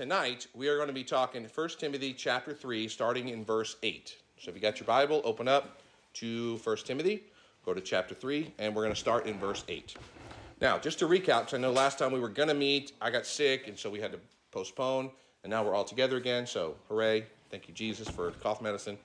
tonight we are going to be talking 1 Timothy chapter 3, starting in verse 8. So if you got your Bible, open up to 1 Timothy, go to chapter 3, and we're going to start in verse 8. Now, just to recap, because I know last time we were going to meet, I got sick, and so we had to postpone, and now we're all together again, so hooray. Thank you, Jesus, for cough medicine.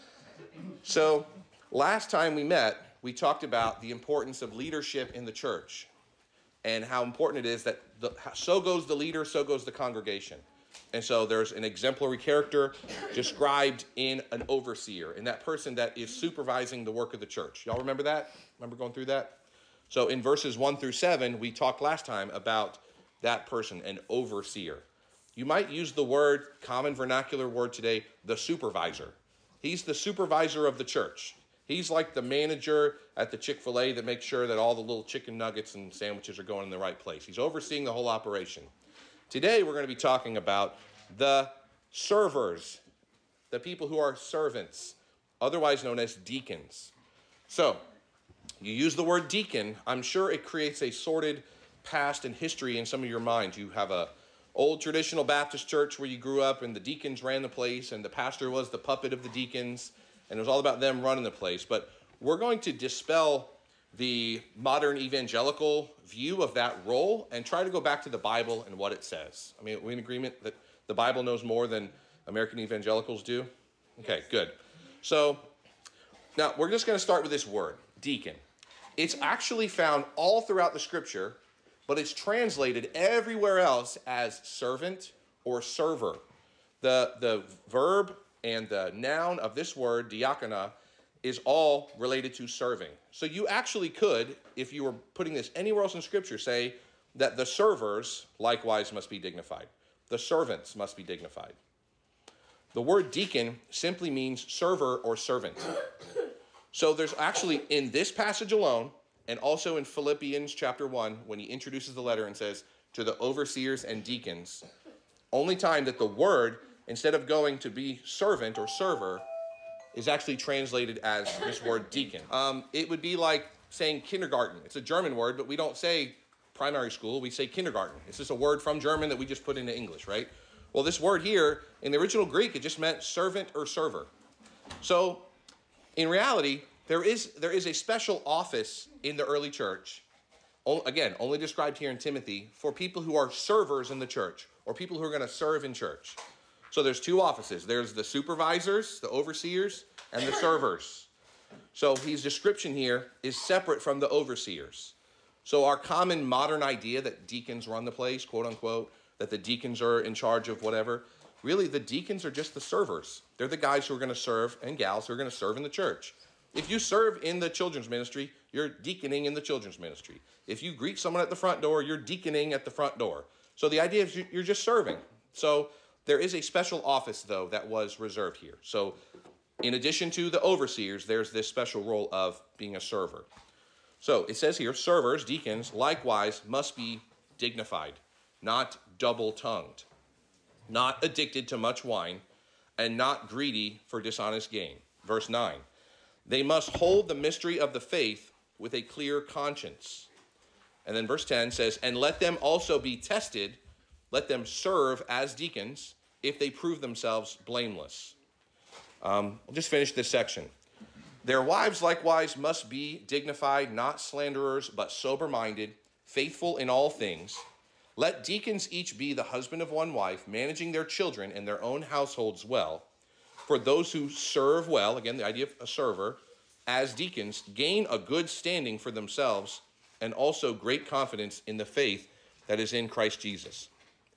So last time we met, we talked about the importance of leadership in the church and how important it is that so goes the leader, so goes the congregation. And so there's an exemplary character described in an overseer, in that person that is supervising the work of the church. Y'all remember that? Remember going through that? So in verses 1 through 7, we talked last time about that person, an overseer. You might use the word, common vernacular word today, the supervisor. He's the supervisor of the church. He's like the manager at the Chick-fil-A that makes sure that all the little chicken nuggets and sandwiches are going in the right place. He's overseeing the whole operation. Today, we're going to be talking about the servers, the people who are servants, otherwise known as deacons. So, you use the word deacon, I'm sure it creates a sordid past and history in some of your minds. You have a old traditional Baptist church where you grew up and the deacons ran the place and the pastor was the puppet of the deacons. And it was all about them running the place. But we're going to dispel the modern evangelical view of that role and try to go back to the Bible and what it says. I mean, are we in agreement that the Bible knows more than American evangelicals do? Okay, good. So now we're just going to start with this word, deacon. It's actually found all throughout the scripture, but it's translated everywhere else as servant or server. The verb and the noun of this word, diakonia, is all related to serving. So you actually could, if you were putting this anywhere else in Scripture, say that the servers likewise must be dignified. The servants must be dignified. The word deacon simply means server or servant. So there's actually, in this passage alone, and also in Philippians chapter 1, when he introduces the letter and says, to the overseers and deacons, only time that the word, instead of going to be servant or server, is actually translated as this word deacon. It would be like saying kindergarten. It's a German word, but we don't say primary school. We say kindergarten. It's just a word from German that we just put into English, right? Well, this word here, in the original Greek, it just meant servant or server. So, in reality, there is a special office in the early church, again, only described here in Timothy, for people who are servers in the church, or people who are going to serve in church. So there's two offices. There's the supervisors, the overseers, and the servers. So his description here is separate from the overseers. So our common modern idea that deacons run the place, quote unquote, that the deacons are in charge of whatever, really the deacons are just the servers. They're the guys who are going to serve, and gals who are going to serve in the church. If you serve in the children's ministry, you're deaconing in the children's ministry. If you greet someone at the front door, you're deaconing at the front door. So the idea is you're just serving. So there is a special office, though, that was reserved here. So in addition to the overseers, there's this special role of being a server. So it says here, servers, deacons, likewise must be dignified, not double-tongued, not addicted to much wine, and not greedy for dishonest gain. Verse 9, they must hold the mystery of the faith with a clear conscience. And then verse 10 says, and let them also be tested, let them serve as deacons, if they prove themselves blameless. I'll just finish this section. Their wives likewise must be dignified, not slanderers, but sober-minded, faithful in all things. Let deacons each be the husband of one wife, managing their children and their own households well. For those who serve well, again, the idea of a server, as deacons, gain a good standing for themselves and also great confidence in the faith that is in Christ Jesus.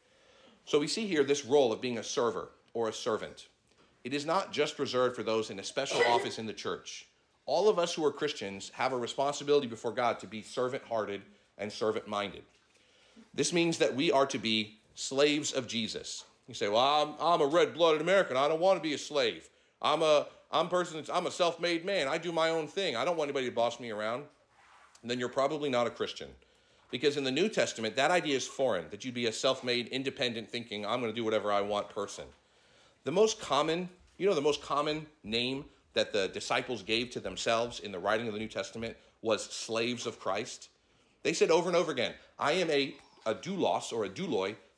So we see here this role of being a server or a servant. It is not just reserved for those in a special office in the church. All of us who are Christians have a responsibility before God to be servant-hearted and servant-minded. This means that we are to be slaves of Jesus. You say, well, I'm a red-blooded American. I don't want to be a slave. I'm a self-made man. I do my own thing. I don't want anybody to boss me around. And then you're probably not a Christian. Because in the New Testament, that idea is foreign, that you'd be a self-made, independent thinking, I'm going to do whatever I want person. The most common name that the disciples gave to themselves in the writing of the New Testament was slaves of Christ. They said over and over again, I am a doulos or a douloi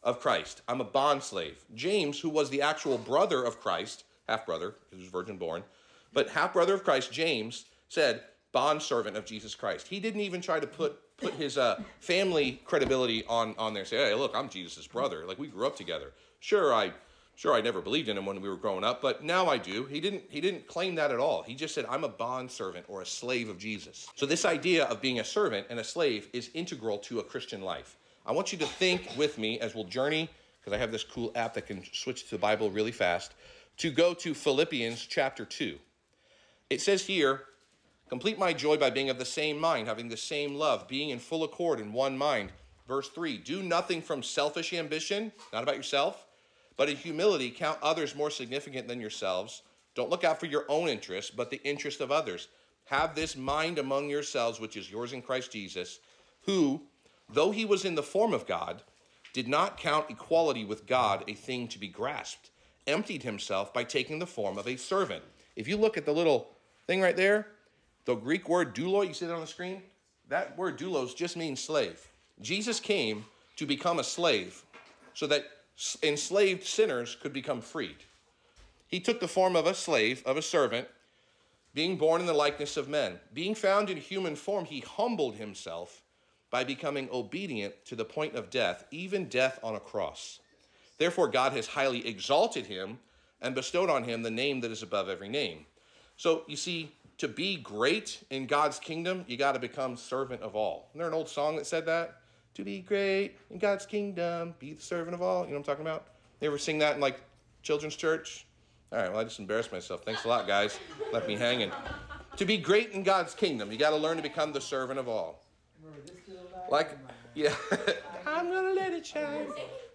of Christ. I'm a bondslave. James, who was the actual brother of Christ, half-brother, he was virgin born, but half-brother of Christ, James, said, bondservant of Jesus Christ. He didn't even try to put his family credibility on there and say, hey, look, I'm Jesus' brother. Like, we grew up together. Sure, I never believed in him when we were growing up, but now I do. He didn't claim that at all. He just said, I'm a bondservant or a slave of Jesus. So this idea of being a servant and a slave is integral to a Christian life. I want you to think with me as we'll journey, because I have this cool app that can switch to the Bible really fast, to go to Philippians chapter 2. It says here, complete my joy by being of the same mind, having the same love, being in full accord in one mind. Verse 3, do nothing from selfish ambition, not about yourself, but in humility count others more significant than yourselves. Don't look out for your own interests, but the interest of others. Have this mind among yourselves, which is yours in Christ Jesus, who, though he was in the form of God, did not count equality with God a thing to be grasped, emptied himself by taking the form of a servant. If you look at the little thing right there, the Greek word doulos, you see that on the screen? That word doulos just means slave. Jesus came to become a slave so that enslaved sinners could become freed. He took the form of a slave, of a servant, being born in the likeness of men. Being found in human form, he humbled himself by becoming obedient to the point of death, even death on a cross. Therefore, God has highly exalted him and bestowed on him the name that is above every name. So, you see, to be great in God's kingdom, you got to become servant of all. Isn't there an old song that said that? To be great in God's kingdom, be the servant of all. You know what I'm talking about? You ever sing that in, like, children's church? All right, well, I just embarrassed myself. Thanks a lot, guys. Left me hanging. To be great in God's kingdom, you got to learn to become the servant of all. Like, yeah, I'm going to let it shine.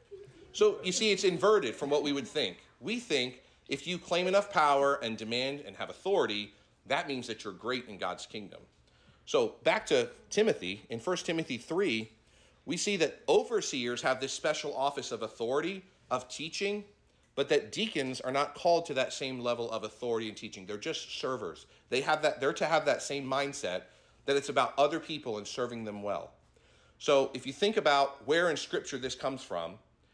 So, you see, it's inverted from what we would think. We think if you claim enough power and demand and have authority, that means that you're great in God's kingdom. So, back to Timothy, in 1 Timothy 3, we see that overseers have this special office of authority, of teaching, but that deacons are not called to that same level of authority and teaching. They're just servers. They're to have that same mindset that it's about other people and serving them well. So if you think about where in Scripture this comes from,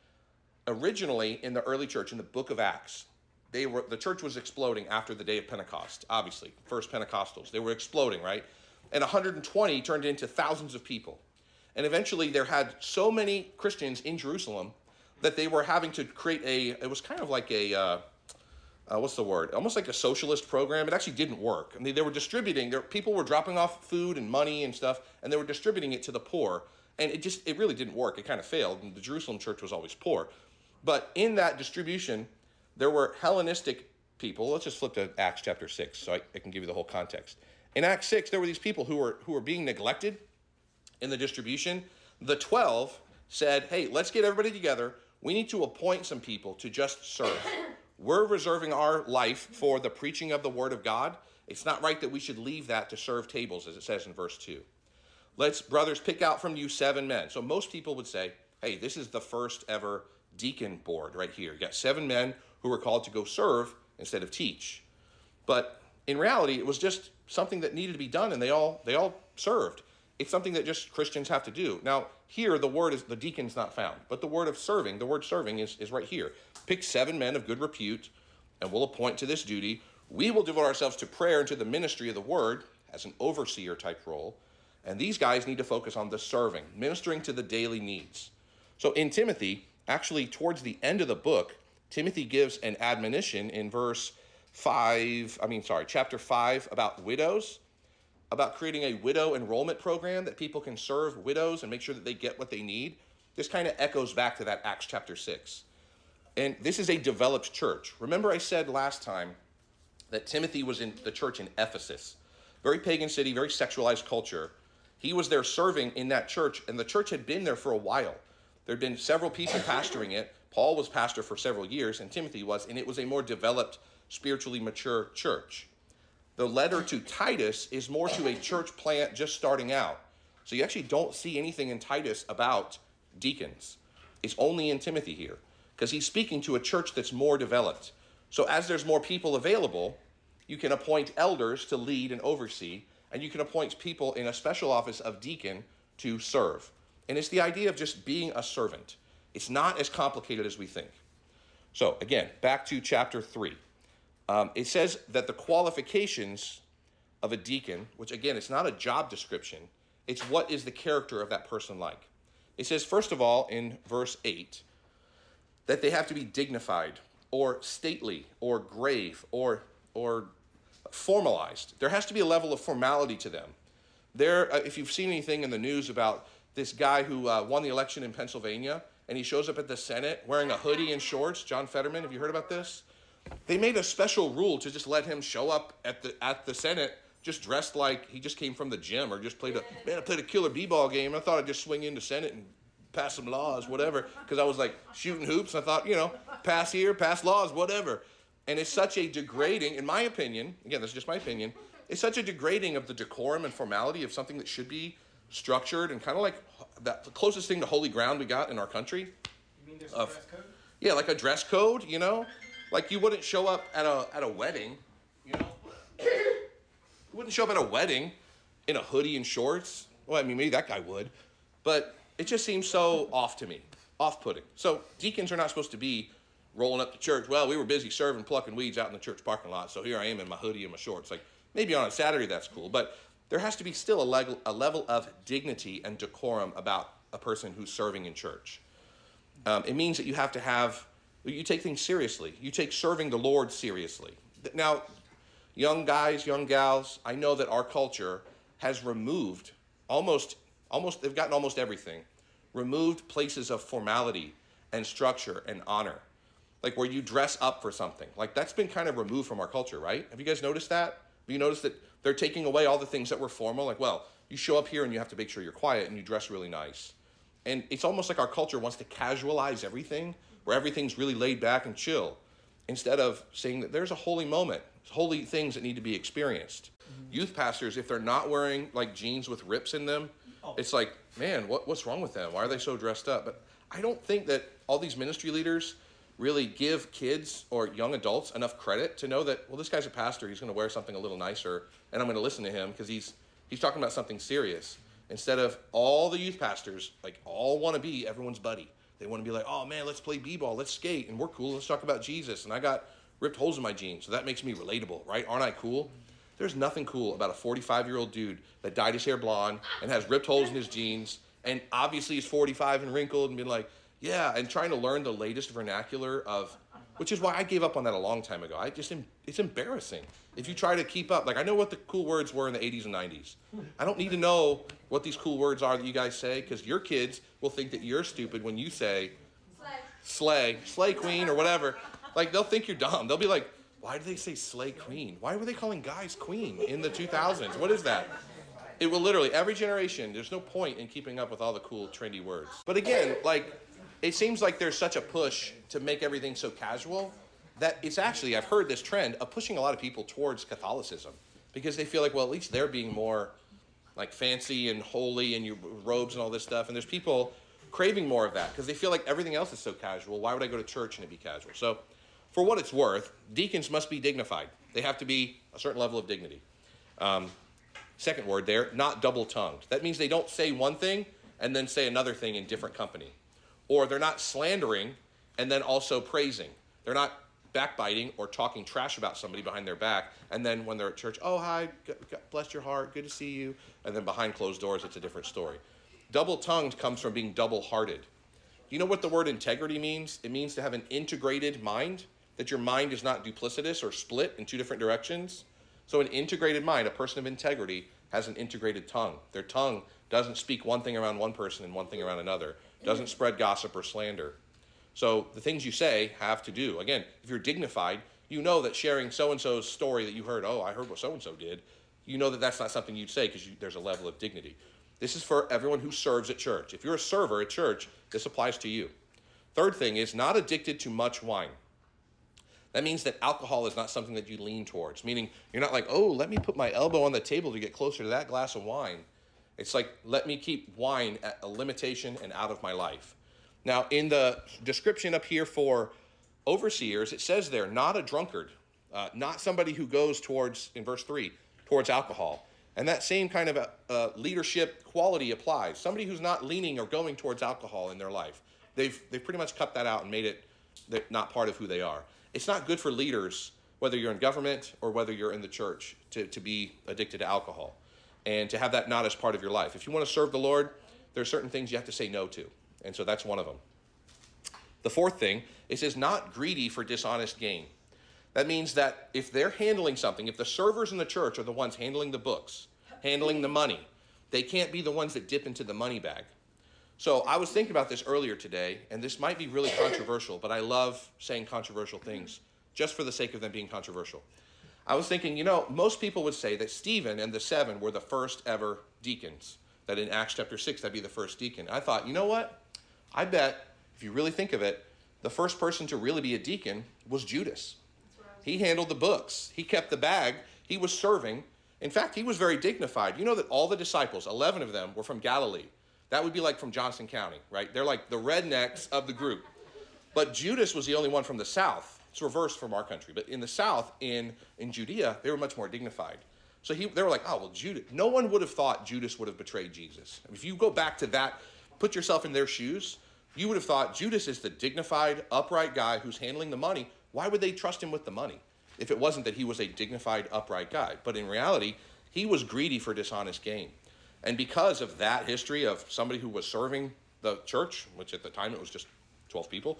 originally in the early church, in the book of Acts, the church was exploding after the day of Pentecost, obviously, first Pentecostals. They were exploding, right? And 120 turned into thousands of people. And eventually there had so many Christians in Jerusalem that they were having to create it was kind of like what's the word? Almost like a socialist program. It actually didn't work. I mean, they were distributing, people were dropping off food and money and stuff, and they were distributing it to the poor. And it really didn't work. It kind of failed. And the Jerusalem church was always poor. But in that distribution, there were Hellenistic people. Let's just flip to Acts chapter 6 so I can give you the whole context. In Acts 6, there were these people who were being neglected in the distribution. The 12 said, hey, let's get everybody together. We need to appoint some people to just serve. We're reserving our life for the preaching of the word of God. It's not right that we should leave that to serve tables, as it says in verse 2. Let's, brothers, pick out from you 7 men. So most people would say, hey, this is the first ever deacon board right here. You got 7 men who were called to go serve instead of teach. But in reality, it was just something that needed to be done, and they all served. It's something that just Christians have to do. Now, here the deacon's not found, but the word serving is right here. Pick 7 men of good repute, and we'll appoint to this duty. We will devote ourselves to prayer and to the ministry of the word as an overseer type role. And these guys need to focus on the serving, ministering to the daily needs. So in Timothy, actually towards the end of the book, Timothy gives an admonition in chapter 5 about widows, about creating a widow enrollment program that people can serve widows and make sure that they get what they need. This kind of echoes back to that Acts chapter 6. And this is a developed church. Remember I said last time that Timothy was in the church in Ephesus, very pagan city, very sexualized culture. He was there serving in that church, and the church had been there for a while. There had been several people pastoring it. Paul was pastor for several years, and Timothy was, and it was a more developed, spiritually mature church. The letter to Titus is more to a church plant just starting out. So you actually don't see anything in Titus about deacons. It's only in Timothy here, because he's speaking to a church that's more developed. So as there's more people available, you can appoint elders to lead and oversee, and you can appoint people in a special office of deacon to serve. And it's the idea of just being a servant. It's not as complicated as we think. So again, back to chapter 3. It says that the qualifications of a deacon, which again, it's not a job description, it's what is the character of that person like. It says, first of all, in verse 8, that they have to be dignified or stately or grave or formalized. There has to be a level of formality to them. If you've seen anything in the news about this guy who won the election in Pennsylvania, and he shows up at the Senate wearing a hoodie and shorts, John Fetterman, have you heard about this? They made a special rule to just let him show up at the Senate just dressed like he just came from the gym or just played a killer b-ball game. I thought I'd just swing into Senate and pass some laws, whatever, because I was like shooting hoops. I thought, pass here, pass laws, whatever. And it's such a degrading, in my opinion, again, this is just my opinion, it's such a degrading of the decorum and formality of something that should be structured and kind of like the closest thing to holy ground we got in our country. You mean there's a dress code? Yeah, like a dress code, Like you wouldn't show up at a wedding, You wouldn't show up at a wedding in a hoodie and shorts. Well, I mean, maybe that guy would. But it just seems so off to me, off-putting. So deacons are not supposed to be rolling up to church. Well, we were busy serving, plucking weeds out in the church parking lot, so here I am in my hoodie and my shorts. Like, maybe on a Saturday that's cool, but there has to be still a level of dignity and decorum about a person who's serving in church. It means that you take things seriously. You take serving the Lord seriously. Now, young guys, young gals, I know that our culture has removed they've gotten almost everything, removed places of formality and structure and honor, like where you dress up for something. Like that's been kind of removed from our culture, right? Have you guys noticed that? Have you noticed that they're taking away all the things that were formal? Like, well, you show up here and you have to make sure you're quiet and you dress really nice. And it's almost like our culture wants to casualize everything, where everything's really laid back and chill, instead of saying that there's a holy moment, holy things that need to be experienced. Youth pastors, if they're not wearing like jeans with rips in them, it's like, man, what's wrong with them? Why are they so dressed up? But I don't think that all these ministry leaders really give kids or young adults enough credit to know that, well, this guy's a pastor, he's going to wear something a little nicer, and I'm going to listen to him because he's talking about something serious. Instead of all the youth pastors, like, all want to be everyone's buddy. They want to be like, oh, man, let's play b-ball, let's skate, and we're cool, let's talk about Jesus, and I got ripped holes in my jeans, so that makes me relatable, right? Aren't I cool? There's nothing cool about a 45-year-old dude that dyed his hair blonde and has ripped holes in his jeans and obviously is 45 and wrinkled and being like, yeah, and trying to learn the latest vernacular of, which is why I gave up on that a long time ago. It's embarrassing. If you try to keep up, like I know what the cool words were in the 80s and 90s. I don't need to know what these cool words are that you guys say, because your kids will think that you're stupid when you say slay queen or whatever. Like they'll think you're dumb. They'll be like, why do they say slay queen? Why were they calling guys queen in the 2000s? What is that? It will literally, every generation, there's no point in keeping up with all the cool, trendy words. But again, like, it seems like there's such a push to make everything so casual that it's actually, I've heard this trend of pushing a lot of people towards Catholicism because they feel like, well, at least they're being more like fancy and holy and your robes and all this stuff. And there's people craving more of that because they feel like everything else is so casual. Why would I go to church and it be casual? So for what it's worth, deacons must be dignified. They have to be a certain level of dignity. Second word there, not double-tongued. That means they don't say one thing and then say another thing in different company. Or they're not slandering and then also praising. They're not backbiting or talking trash about somebody behind their back. And then when they're at church, oh, hi, God bless your heart, good to see you. And then behind closed doors, it's a different story. Double-tongued comes from being double-hearted. You know what the word integrity means? It means to have an integrated mind, that your mind is not duplicitous or split in two different directions. So an integrated mind, a person of integrity, has an integrated tongue. Their tongue doesn't speak one thing around one person and one thing around another. Doesn't spread gossip or slander. So the things you say have to do. Again, if you're dignified, you know that sharing so-and-so's story that you heard, oh, I heard what so-and-so did, you know that that's not something you'd say because there's a level of dignity. This is for everyone who serves at church. If you're a server at church, this applies to you. Third thing is not addicted to much wine. That means that alcohol is not something that you lean towards, meaning you're not like, oh, let me put my elbow on the table to get closer to that glass of wine. It's like, let me keep wine at a limitation and out of my life. Now, in the description up here for overseers, it says there, not a drunkard, not somebody who goes towards, in verse 3, towards alcohol. And that same kind of leadership quality applies. Somebody who's not leaning or going towards alcohol in their life. they've pretty much cut that out and made it not part of who they are. It's not good for leaders, whether you're in government or whether you're in the church, to be addicted to alcohol and to have that not as part of your life. If you want to serve the Lord, there are certain things you have to say no to. And so that's one of them. The fourth thing, it says not greedy for dishonest gain. That means that if they're handling something, if the servers in the church are the ones handling the books, handling the money, they can't be the ones that dip into the money bag. So I was thinking about this earlier today, and this might be really controversial, but I love saying controversial things just for the sake of them being controversial. I was thinking, most people would say that Stephen and the 7 were the first ever deacons, that in Acts chapter 6, that'd be the first deacon. I thought, you know what? I bet, if you really think of it, the first person to really be a deacon was Judas. He handled the books. He kept the bag. He was serving. In fact, he was very dignified. You know that all the disciples, 11 of them, were from Galilee. That would be like from Johnson County, right? They're like the rednecks of the group. But Judas was the only one from the south. It's reversed from our country. But in the south, in Judea, they were much more dignified. So they were like, oh, well, Judas. No one would have thought Judas would have betrayed Jesus. If you go back to that, put yourself in their shoes, you would have thought Judas is the dignified, upright guy who's handling the money. Why would they trust him with the money if it wasn't that he was a dignified, upright guy? But in reality, he was greedy for dishonest gain. And because of that history of somebody who was serving the church, which at the time it was just 12 people,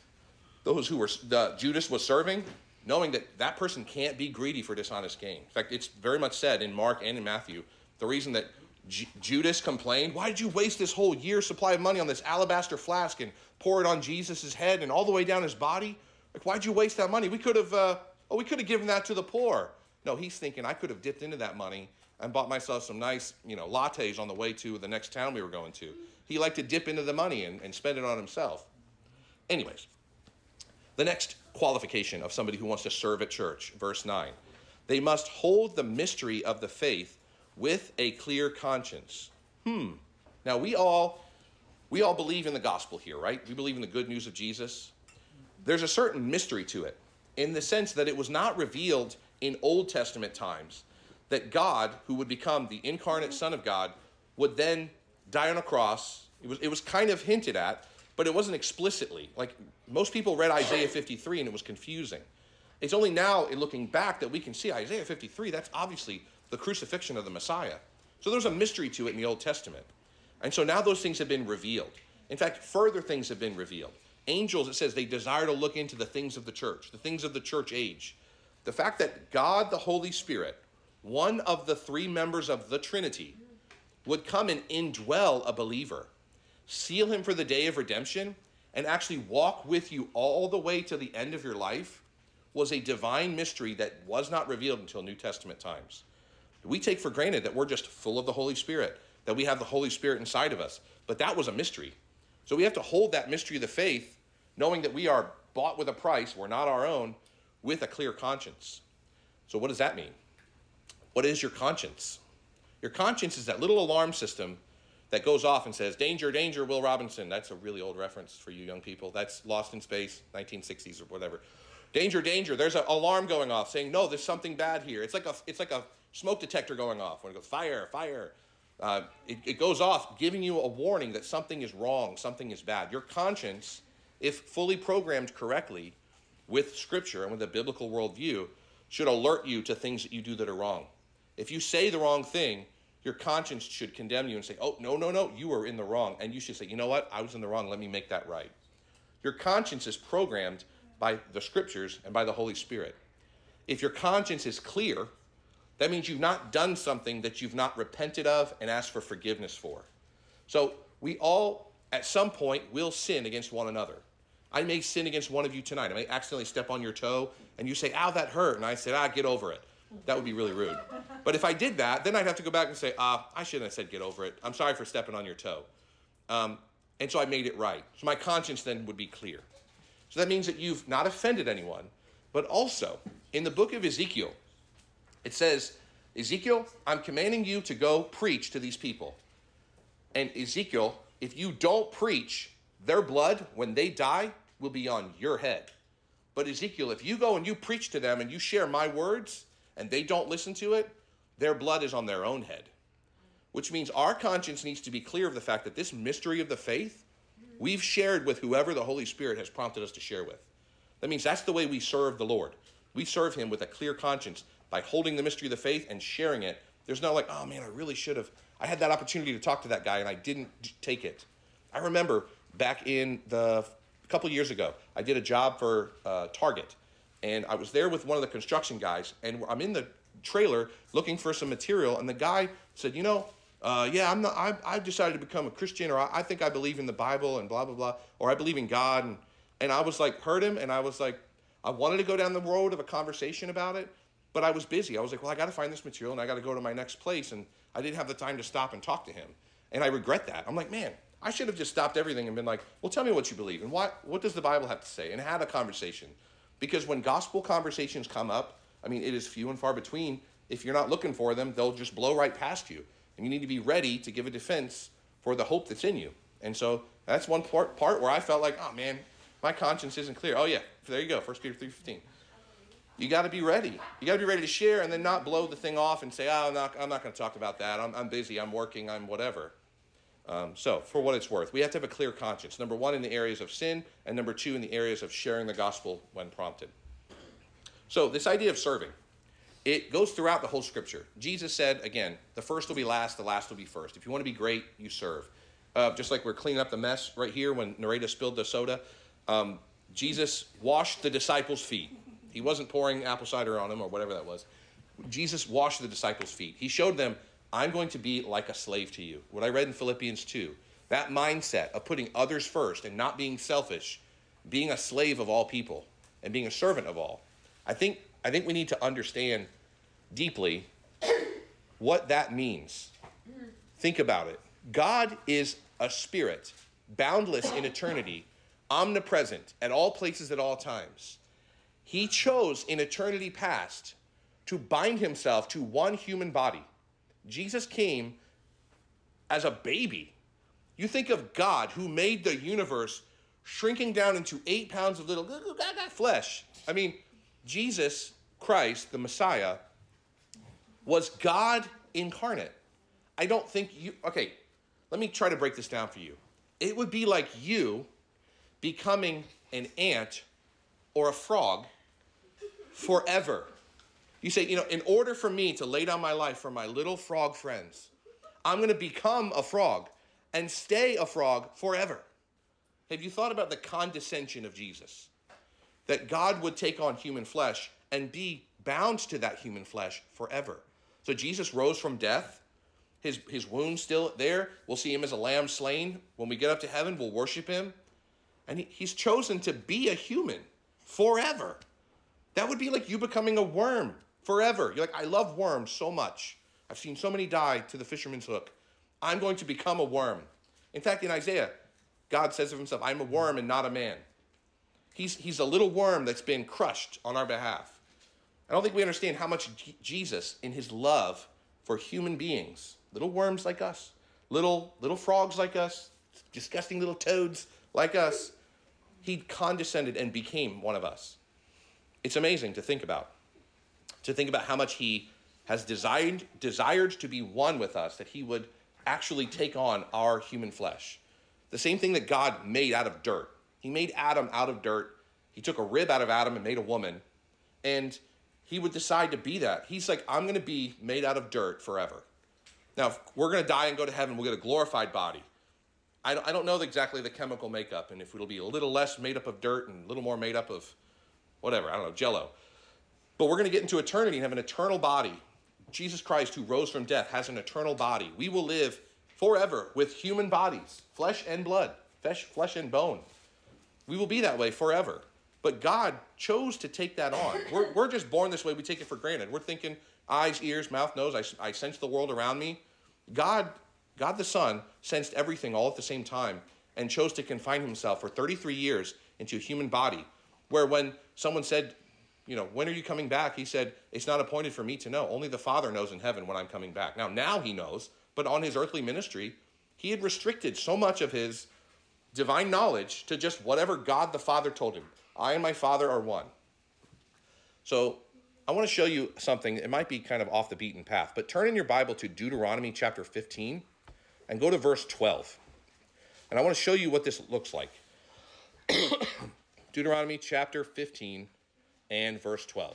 those who were Judas was serving, knowing that that person can't be greedy for dishonest gain. In fact, it's very much said in Mark and in Matthew, the reason that Judas complained, why did you waste this whole year's supply of money on this alabaster flask and pour it on Jesus' head and all the way down his body? Like, why'd you waste that money? We could have given that to the poor. No, he's thinking, I could have dipped into that money and bought myself some nice, lattes on the way to the next town we were going to. He liked to dip into the money and spend it on himself. Anyways, the next qualification of somebody who wants to serve at church, verse 9. They must hold the mystery of the faith with a clear conscience. Now, we all believe in the gospel here, right? We believe in the good news of Jesus. There's a certain mystery to it in the sense that it was not revealed in Old Testament times that God, who would become the incarnate Son of God, would then die on a cross. It was kind of hinted at, but it wasn't explicitly. Like, most people read Isaiah 53 and it was confusing. It's only now, in looking back, that we can see Isaiah 53, that's obviously the crucifixion of the Messiah. So there's a mystery to it in the Old Testament. And so now those things have been revealed. In fact, further things have been revealed. Angels, it says, they desire to look into the things of the church of the church age. The fact that God, the Holy Spirit, one of the 3 members of the Trinity, would come and indwell a believer, seal him for the day of redemption, and actually walk with you all the way to the end of your life was a divine mystery that was not revealed until New Testament times. We take for granted that we're just full of the Holy Spirit, that we have the Holy Spirit inside of us, but that was a mystery. So we have to hold that mystery of the faith, knowing that we are bought with a price, we're not our own, with a clear conscience. So what does that mean? What is your conscience? Your conscience is that little alarm system that goes off and says, danger, danger, Will Robinson. That's a really old reference for you young people. That's Lost in Space, 1960s or whatever. Danger, danger. There's an alarm going off saying, no, there's something bad here. It's like a smoke detector going off. When it goes, fire, fire. It goes off, giving you a warning that something is wrong, something is bad. Your conscience, if fully programmed correctly with Scripture and with a biblical worldview, should alert you to things that you do that are wrong. If you say the wrong thing, your conscience should condemn you and say, oh, no, you were in the wrong. And you should say, you know what? I was in the wrong. Let me make that right. Your conscience is programmed by the Scriptures and by the Holy Spirit. If your conscience is clear, that means you've not done something that you've not repented of and asked for forgiveness for. So we all, at some point, will sin against one another. I may sin against one of you tonight. I may accidentally step on your toe, and you say, ow, that hurt. And I say, get over it. That would be really rude. But if I did that, then I'd have to go back and say, I shouldn't have said get over it. I'm sorry for stepping on your toe. And so I made it right. So my conscience then would be clear. So that means that you've not offended anyone, but also in the book of Ezekiel, it says, Ezekiel, I'm commanding you to go preach to these people. And Ezekiel, if you don't preach, their blood, when they die, will be on your head. But Ezekiel, if you go and you preach to them and you share my words and they don't listen to it, their blood is on their own head. Which means our conscience needs to be clear of the fact that this mystery of the faith We've shared with whoever the Holy Spirit has prompted us to share with. That means that's the way we serve the Lord. We serve him with a clear conscience by holding the mystery of the faith and sharing it. There's no like, oh man, I really should have. I had that opportunity to talk to that guy and I didn't take it. I remember back in a couple years ago, I did a job for Target. And I was there with one of the construction guys. And I'm in the trailer looking for some material. And the guy said, I've decided to become a Christian, or I think I believe in the Bible and blah, blah, blah. Or I believe in God. And I was like, heard him. And I was like, I wanted to go down the road of a conversation about it. But I was busy. I was like, well, I got to find this material and I got to go to my next place. And I didn't have the time to stop and talk to him. And I regret that. I'm like, man, I should have just stopped everything and been like, well, tell me what you believe. And what does the Bible have to say? And had a conversation. Because when gospel conversations come up, I mean, it is few and far between. If you're not looking for them, they'll just blow right past you. And you need to be ready to give a defense for the hope that's in you. And so that's one part where I felt like, oh, man, my conscience isn't clear. Oh, yeah, there you go, 1 Peter 3:15. You got to be ready. You got to be ready to share and then not blow the thing off and say, oh, I'm not going to talk about that. I'm busy. I'm working. I'm whatever. So for what it's worth, we have to have a clear conscience. Number one, in the areas of sin, and number two, in the areas of sharing the gospel when prompted. So this idea of serving, it goes throughout the whole scripture. Jesus said, again, the first will be last, the last will be first. If you want to be great, you serve. Just like we're cleaning up the mess right here when Nareda spilled the soda, Jesus washed the disciples' feet. He wasn't pouring apple cider on them or whatever that was. Jesus washed the disciples' feet. He showed them, I'm going to be like a slave to you. What I read in Philippians 2, that mindset of putting others first and not being selfish, being a slave of all people and being a servant of all. I think we need to understand deeply what that means. Think about it. God is a spirit, boundless in eternity, omnipresent at all places at all times. He chose in eternity past to bind himself to one human body. Jesus came as a baby. You think of God who made the universe shrinking down into 8 pounds of little flesh. I mean, Jesus Christ, the Messiah, was God incarnate. I don't think okay, let me try to break this down for you. It would be like you becoming an ant or a frog forever. You say, in order for me to lay down my life for my little frog friends, I'm going to become a frog and stay a frog forever. Have you thought about the condescension of Jesus? That God would take on human flesh and be bound to that human flesh forever. So Jesus rose from death. His wound's still there. We'll see him as a lamb slain. When we get up to heaven, we'll worship him. And he's chosen to be a human forever. That would be like you becoming a worm forever. You're like, I love worms so much. I've seen so many die to the fisherman's hook. I'm going to become a worm. In fact, in Isaiah, God says of himself, I'm a worm and not a man. He's a little worm that's been crushed on our behalf. I don't think we understand how much Jesus, in his love for human beings, little worms like us, little frogs like us, disgusting little toads like us, he condescended and became one of us. It's amazing to think about how much he has desired to be one with us, that he would actually take on our human flesh. The same thing that God made out of dirt. He made Adam out of dirt. He took a rib out of Adam and made a woman. And he would decide to be that. He's like, I'm going to be made out of dirt forever. Now, if we're going to die and go to heaven, we'll get a glorified body. I don't know exactly the chemical makeup, and if it'll be a little less made up of dirt and a little more made up of whatever, I don't know, Jell-O. But we're going to get into eternity and have an eternal body. Jesus Christ, who rose from death, has an eternal body. We will live forever with human bodies, flesh and blood, flesh and bone. We will be that way forever. But God chose to take that on. We're just born this way. We take it for granted. We're thinking eyes, ears, mouth, nose. I sense the world around me. God the Son sensed everything all at the same time and chose to confine himself for 33 years into a human body, where when someone said, when are you coming back? He said, it's not appointed for me to know. Only the Father knows in heaven when I'm coming back. Now he knows, but on his earthly ministry, he had restricted so much of his divine knowledge to just whatever God the Father told him. I and my Father are one. So I want to show you something. It might be kind of off the beaten path, but turn in your Bible to Deuteronomy chapter 15 and go to verse 12. And I want to show you what this looks like. Deuteronomy chapter 15 and verse 12.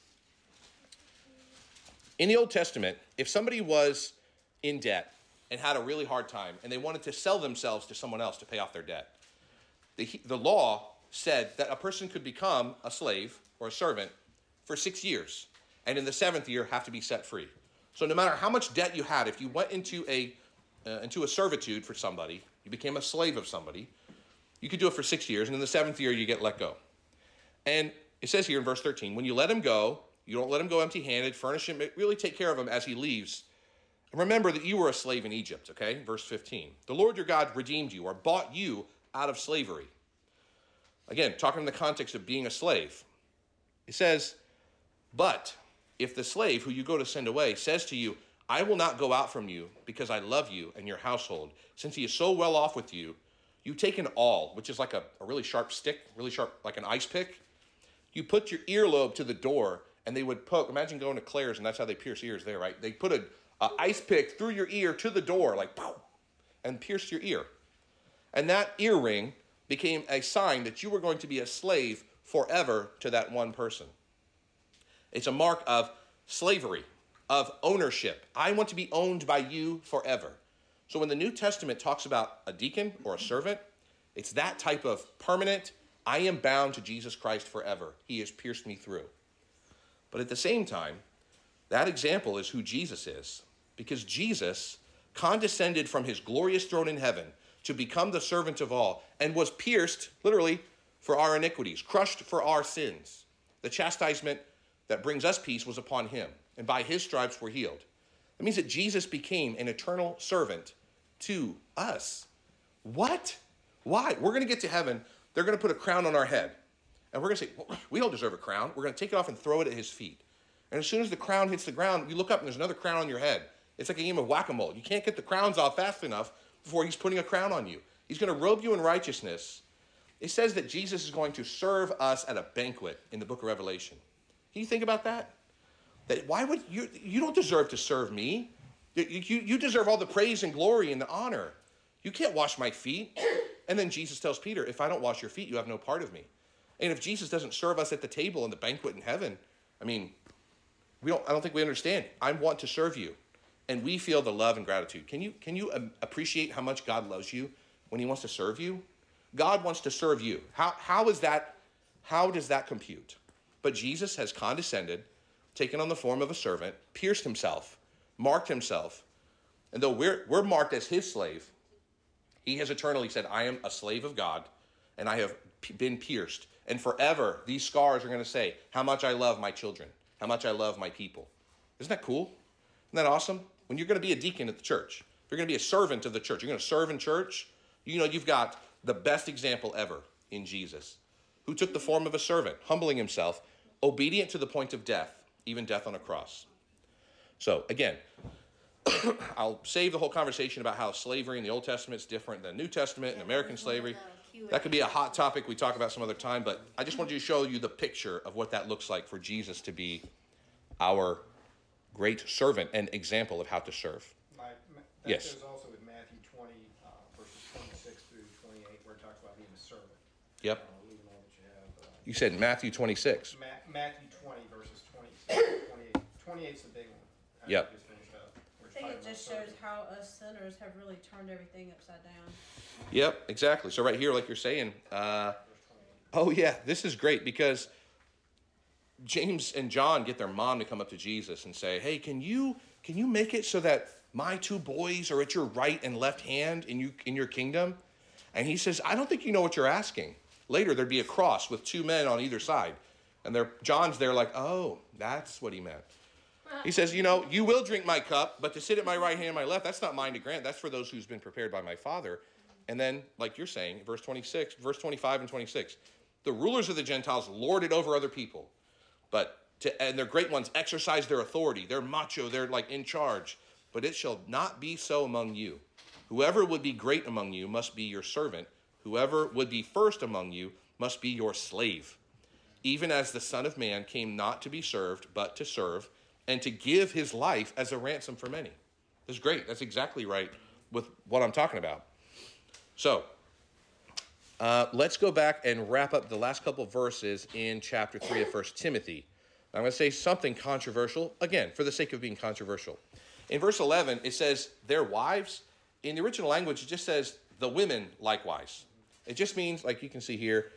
In the Old Testament, if somebody was in debt and had a really hard time and they wanted to sell themselves to someone else to pay off their debt, the law said that a person could become a slave or a servant for 6 years, and in the 7th year have to be set free. So no matter how much debt you had, if you went into a servitude for somebody, you became a slave of somebody, you could do it for 6 years, and in the 7th year you get let go. And it says here in verse 13, when you let him go, you don't let him go empty-handed, furnish him, really take care of him as he leaves. And remember that you were a slave in Egypt, okay? Verse 15. The Lord your God redeemed you or bought you out of slavery. Again, talking in the context of being a slave. It says, but if the slave who you go to send away says to you, I will not go out from you because I love you and your household, since he is so well off with you, you take an awl, which is like a really sharp stick, really sharp, like an ice pick. You put your earlobe to the door, and they would poke. Imagine going to Claire's, and that's how they pierce ears there, right? They put an ice pick through your ear to the door, like, pow, and pierced your ear. And that earring became a sign that you were going to be a slave forever to that one person. It's a mark of slavery, of ownership. I want to be owned by you forever. So when the New Testament talks about a deacon or a servant, it's that type of permanent, I am bound to Jesus Christ forever. He has pierced me through. But at the same time, that example is who Jesus is, because Jesus condescended from his glorious throne in heaven to become the servant of all and was pierced, literally, for our iniquities, crushed for our sins. The chastisement that brings us peace was upon him, and by his stripes we're healed. That means that Jesus became an eternal servant to us. What? Why? We're going to get to heaven. They're going to put a crown on our head. And we're going to say, well, we don't deserve a crown. We're going to take it off and throw it at his feet. And as soon as the crown hits the ground, you look up and there's another crown on your head. It's like a game of whack-a-mole. You can't get the crowns off fast enough before he's putting a crown on you. He's going to robe you in righteousness. It says that Jesus is going to serve us at a banquet in the book of Revelation. Can you think about that? That why would you don't deserve to serve me. You deserve all the praise and glory and the honor. You can't wash my feet. And then Jesus tells Peter, if I don't wash your feet, you have no part of me. And if Jesus doesn't serve us at the table in the banquet in heaven, I mean, I don't think we understand. I want to serve you. And we feel the love and gratitude. Can you appreciate how much God loves you when he wants to serve you? God wants to serve you. How does that compute? But Jesus has condescended, taken on the form of a servant, pierced himself, marked himself. And though we're marked as his slave, he has eternally said, I am a slave of God, and I have been pierced. And forever, these scars are going to say how much I love my children, how much I love my people. Isn't that cool? Isn't that awesome? When you're going to be a deacon at the church, if you're going to be a servant of the church, you're going to serve in church, you've got the best example ever in Jesus, who took the form of a servant, humbling himself, obedient to the point of death, even death on a cross. So again, I'll save the whole conversation about how slavery in the Old Testament is different than New Testament and American slavery. That could be a hot topic we talk about some other time, but I just wanted to show you the picture of what that looks like for Jesus to be our great servant and example of how to serve. Yes. Goes also with Matthew 20, verses 26 through 28, where it talks about being a servant. Yep. Leaving all that you have. You said Matthew 26. Matthew 20, verses 26 28. 28 is the big one. Yep. Just finished up. I think it just shows how us sinners have really turned everything upside down. Yep, exactly. So right here, like you're saying, oh yeah, this is great because James and John get their mom to come up to Jesus and say, hey, can you make it so that my two boys are at your right and left hand in your kingdom? And he says, I don't think you know what you're asking. Later, there'd be a cross with two men on either side. And John's there like, oh, that's what he meant. He says, you will drink my cup, but to sit at my right hand and my left, that's not mine to grant. That's for those who's been prepared by my Father. And then, like you're saying, verse 25 and 26, the rulers of the Gentiles lord it over other people. And their great ones exercise their authority. They're macho. They're like in charge. But it shall not be so among you. Whoever would be great among you must be your servant. Whoever would be first among you must be your slave. Even as the Son of Man came not to be served, but to serve, and to give his life as a ransom for many. That's great. That's exactly right with what I'm talking about. So, let's go back and wrap up the last couple of verses in chapter 3 of 1 Timothy. I'm going to say something controversial, again, for the sake of being controversial. In verse 11, it says, their wives. In the original language, it just says, the women likewise. It just means, like you can see here,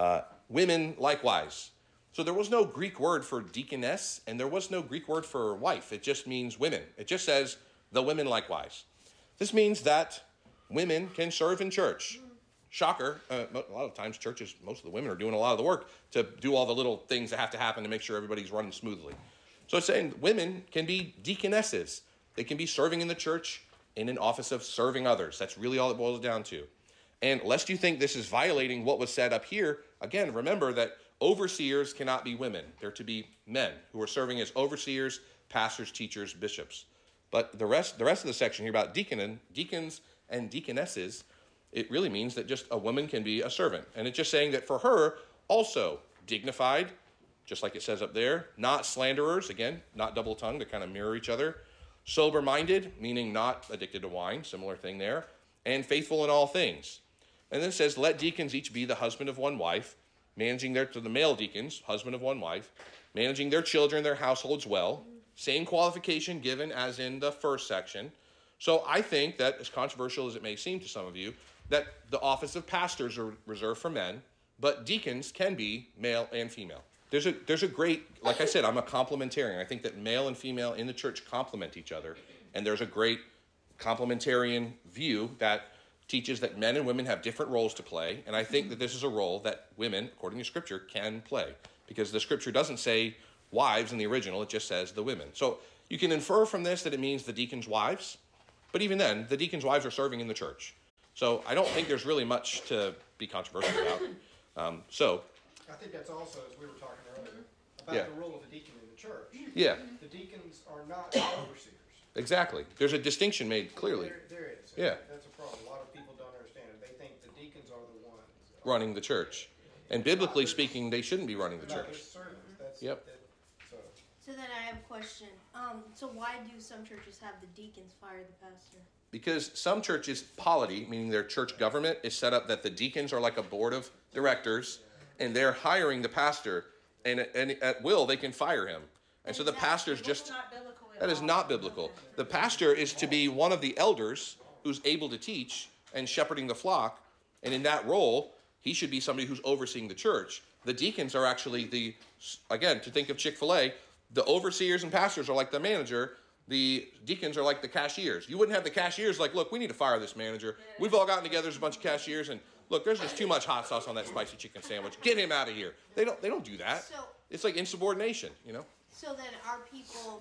women likewise. So there was no Greek word for deaconess, and there was no Greek word for wife. It just means women. It just says, the women likewise. This means that women can serve in church. Shocker, a lot of times churches, most of the women are doing a lot of the work to do all the little things that have to happen to make sure everybody's running smoothly. So it's saying women can be deaconesses. They can be serving in the church in an office of serving others. That's really all it boils down to. And lest you think this is violating what was said up here, again, remember that overseers cannot be women. They're to be men who are serving as overseers, pastors, teachers, bishops. But the rest of the section here about deacons and deaconesses, it really means that just a woman can be a servant. And it's just saying that for her, also dignified, just like it says up there, not slanderers, again, not double-tongued, to kind of mirror each other, sober-minded, meaning not addicted to wine, similar thing there, and faithful in all things. And then it says, let deacons each be the husband of one wife, managing to the male deacons, husband of one wife, managing their children, their households well. Same qualification given as in the first section. So I think that, as controversial as it may seem to some of you, that the office of pastors are reserved for men, but deacons can be male and female. There's a great, like I said, I'm a complementarian. I think that male and female in the church complement each other, and there's a great complementarian view that teaches that men and women have different roles to play, and I think that this is a role that women, according to Scripture, can play, because the Scripture doesn't say wives in the original, it just says the women. So you can infer from this that it means the deacons' wives, but even then, the deacons' wives are serving in the church. So I don't think there's really much to be controversial about. I think that's also, as we were talking earlier, about Yeah. the role of a deacon in the church. Yeah, The deacons are not overseers. exactly. There's a distinction made clearly. There is. Yeah. That's a problem. A lot of people don't understand it. They think the deacons are the ones Running the church. And biblically speaking, they shouldn't be running the No, they're church. servants. That's, Yep. so. So then I have a question. So why do some churches have the deacons fire the pastor? Because some churches, polity, meaning their church government, is set up that the deacons are like a board of directors, and they're hiring the pastor, and at will they can fire him. And so the pastor's just, Not biblical at that is all. not biblical. The pastor is to be one of the elders who's able to teach and shepherding the flock, and in that role, he should be somebody who's overseeing the church. The deacons are actually again, to think of Chick-fil-A, the overseers and pastors are like the manager, the deacons are like the cashiers. You wouldn't have the cashiers like, look, we need to fire this manager. We've all gotten together as a bunch of cashiers, and look, there's just too much hot sauce on that spicy chicken sandwich. Get him out of here. They don't do that. So, It's like insubordination, you know? so then are people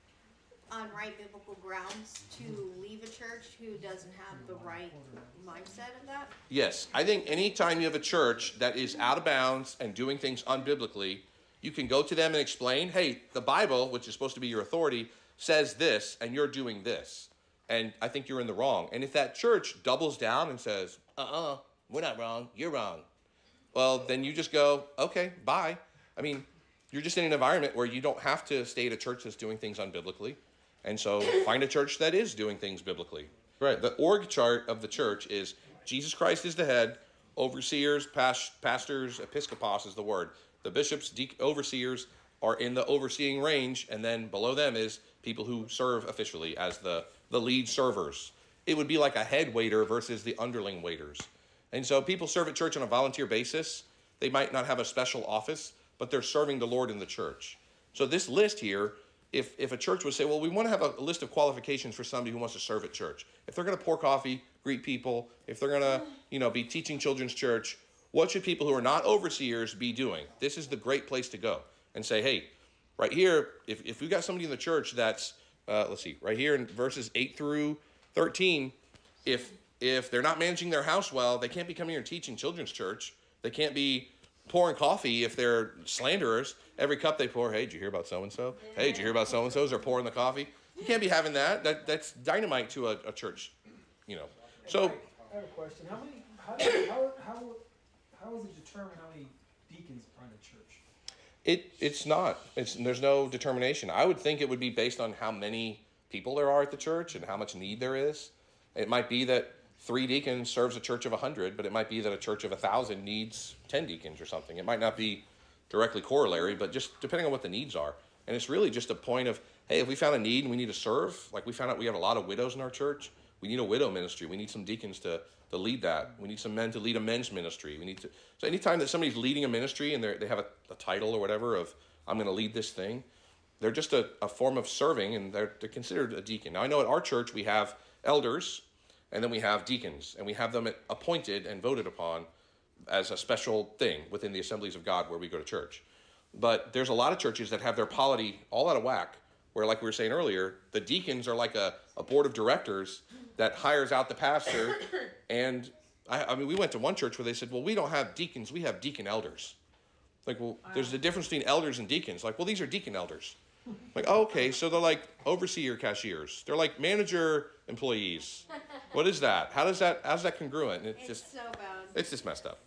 on right biblical grounds to leave a church who doesn't have the right mindset of that? Yes, I think anytime you have a church that is out of bounds and doing things unbiblically, you can go to them and explain, hey, the Bible, which is supposed to be your authority, says this, and you're doing this. And I think you're in the wrong. And if that church doubles down and says, we're not wrong, you're wrong, well, then you just go, okay, bye. I mean, you're just in an environment where you don't have to stay at a church that's doing things unbiblically. And so find a church that is doing things biblically. Right. The org chart of the church is Jesus Christ is the head, overseers, pastors, episkopos is the word. The bishops, overseers are in the overseeing range, and then below them is people who serve officially as the lead servers. It would be like a head waiter versus the underling waiters. And so people serve at church on a volunteer basis. They might not have a special office, but they're serving the Lord in the church. So this list here, if a church would say, well, we want to have a list of qualifications for somebody who wants to serve at church. If they're going to pour coffee, greet people, if they're going to, be teaching children's church, what should people who are not overseers be doing? This is the great place to go and say, hey, right here, if we got somebody in the church that's, right here in verses 8 through 13, if they're not managing their house well, they can't be coming here and teaching children's church. They can't be pouring coffee if they're slanderers. Every cup they pour, hey, did you hear about so-and-so? Hey, did you hear about so-and-so's? They're pouring the coffee. You can't be having that. That's dynamite to a church, So, I have a question. How is it determined how many deacons are in a church? it's not. There's no determination. I would think it would be based on how many people there are at the church and how much need there is. It might be that 3 deacons serves a church of 100, but it might be that a church of 1,000 needs 10 deacons or something. It might not be directly corollary, but just depending on what the needs are. And it's really just a point of, hey, if we found a need and we need to serve, like we found out we have a lot of widows in our church, we need a widow ministry. We need some deacons to lead that. We need some men to lead a men's ministry. So anytime that somebody's leading a ministry and they have a title or whatever of, I'm going to lead this thing, they're just a form of serving, and they're considered a deacon. Now, I know at our church we have elders, and then we have deacons, and we have them appointed and voted upon as a special thing within the Assemblies of God where we go to church. But there's a lot of churches that have their polity all out of whack, where, like we were saying earlier, the deacons are like a board of directors that hires out the pastor. And I mean, we went to one church where they said, well, we don't have deacons, we have deacon elders. Like, well, there's a difference between elders and deacons. Like, well, these are deacon elders. Like, oh, okay, so they're like overseer cashiers. They're like manager employees. What is that? How's that congruent? And It's so bad. it's just messed up.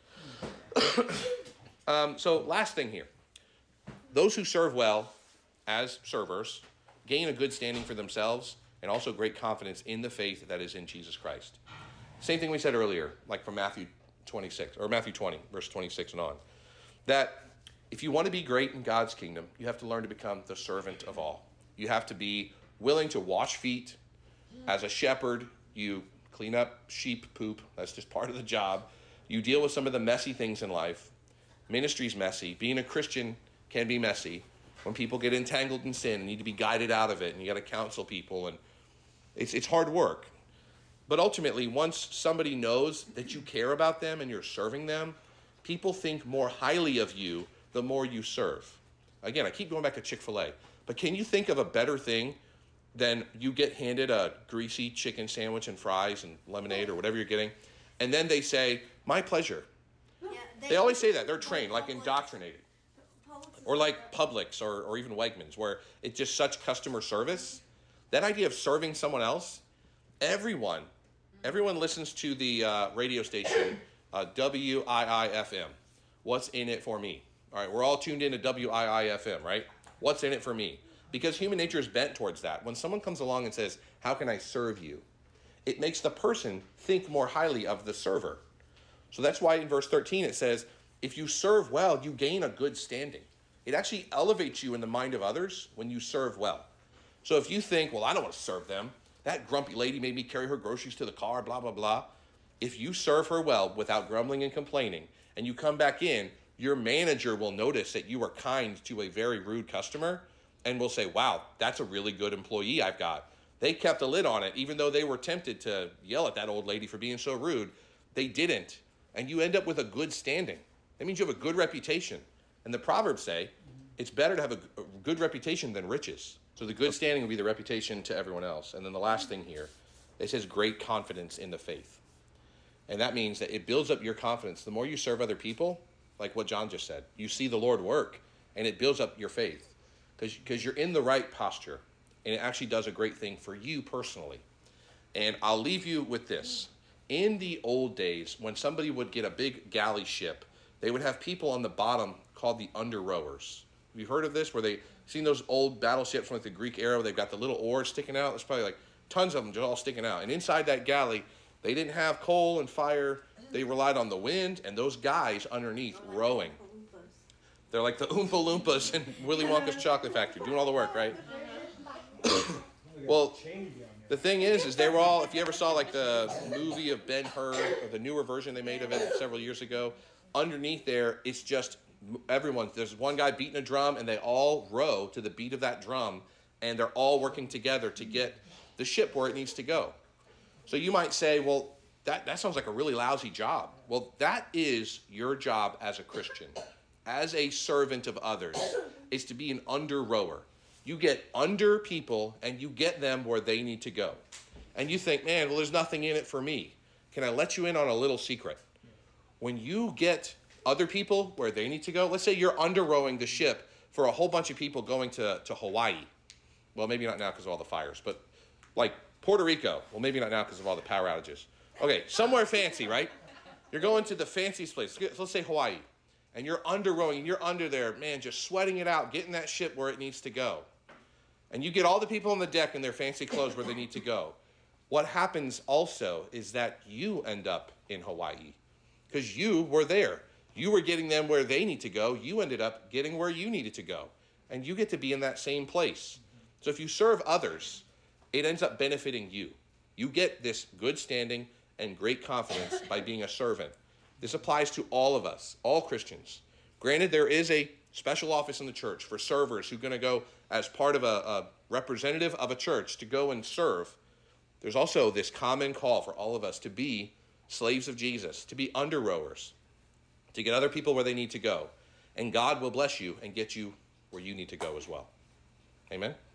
So last thing here. Those who serve well as servers gain a good standing for themselves and also great confidence in the faith that is in Jesus Christ. Same thing we said earlier, like from Matthew 26, or Matthew 20, verse 26 and on. That if you want to be great in God's kingdom, you have to learn to become the servant of all. You have to be willing to wash feet. As a shepherd, you clean up sheep poop. That's just part of the job. You deal with some of the messy things in life. Ministry's messy. Being a Christian can be messy. When people get entangled in sin and need to be guided out of it, and you got to counsel people, and it's hard work. But ultimately, once somebody knows that you care about them and you're serving them, people think more highly of you the more you serve. Again, I keep going back to Chick-fil-A, but can you think of a better thing than you get handed a greasy chicken sandwich and fries and lemonade or whatever you're getting, and then they say, my pleasure. Yeah, They always say that. They're trained, like Publix- indoctrinated. Publix is Or like Publix or even Wegmans, where it's just such customer service. That idea of serving someone else, everyone listens to the radio station WIIFM. What's in it for me? All right, we're all tuned into WIIFM, right? What's in it for me? Because human nature is bent towards that. When someone comes along and says, how can I serve you? It makes the person think more highly of the server. So that's why in verse 13 it says, if you serve well, you gain a good standing. It actually elevates you in the mind of others when you serve well. So if you think, well, I don't want to serve them. That grumpy lady made me carry her groceries to the car, blah, blah, blah. If you serve her well without grumbling and complaining, and you come back in, your manager will notice that you are kind to a very rude customer and will say, wow, that's a really good employee I've got. They kept a lid on it, even though they were tempted to yell at that old lady for being so rude. They didn't. And you end up with a good standing. That means you have a good reputation. And the Proverbs say it's better to have a good reputation than riches. So the good standing will be the reputation to everyone else. And then the last thing here, it says great confidence in the faith. And that means that it builds up your confidence. The more you serve other people, like what John just said, you see the Lord work, and it builds up your faith. Because you're in the right posture, and it actually does a great thing for you personally. And I'll leave you with this. In the old days, when somebody would get a big galley ship, they would have people on the bottom called the under rowers. Have you heard of this? Where they seen those old battleships from like the Greek era where they've got the little oars sticking out? There's probably like tons of them just all sticking out. And inside that galley, they didn't have coal and fire. They relied on the wind and those guys underneath rowing. They're like the Oompa Loompas in Willy Wonka's chocolate factory, doing all the work, right? Well, the thing is they were all, if you ever saw like the movie of Ben-Hur, or the newer version they made of it several years ago, underneath there, it's just everyone. There's one guy beating a drum, and they all row to the beat of that drum, and they're all working together to get the ship where it needs to go. So you might say, well, that sounds like a really lousy job. Well, that is your job as a Christian, as a servant of others, is to be an under rower. You get under people, and you get them where they need to go. And you think, man, well, there's nothing in it for me. Can I let you in on a little secret? When you get other people where they need to go, let's say you're under rowing the ship for a whole bunch of people going to Hawaii. Well, maybe not now because of all the fires, but like Puerto Rico. Well, maybe not now because of all the power outages. Okay, somewhere fancy, right? You're going to the fanciest place. Let's say Hawaii. And you're under rowing, and you're under there, man, just sweating it out, getting that ship where it needs to go. And you get all the people on the deck in their fancy clothes where they need to go. what happens also is that you end up in Hawaii because you were there. You were getting them where they need to go. You ended up getting where you needed to go. And you get to be in that same place. So if you serve others, it ends up benefiting you. You get this good standing and great confidence by being a servant. This applies to all of us, all Christians. Granted, there is a special office in the church for servers who are going to go as part of a representative of a church to go and serve. There's also this common call for all of us to be slaves of Jesus, to be under rowers, to get other people where they need to go. And God will bless you and get you where you need to go as well. Amen?